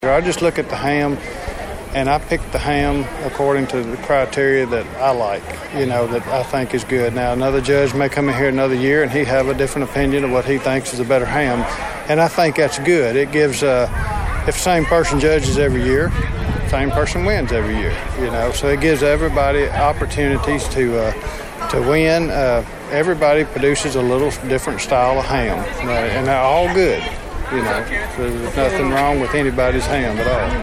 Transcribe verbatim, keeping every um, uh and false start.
I just look at the ham, and I pick the ham according to the criteria that I like, you know, that I think is good. Now, another judge may come in here another year, and he have a different opinion of what he thinks is a better ham, and I think that's good. It gives, uh, if the same person judges every year, same person wins every year, you know, so it gives everybody opportunities to uh, to win. Uh, everybody produces a little different style of ham, uh, and they're all good. You know, so there's nothing wrong with anybody's ham at all.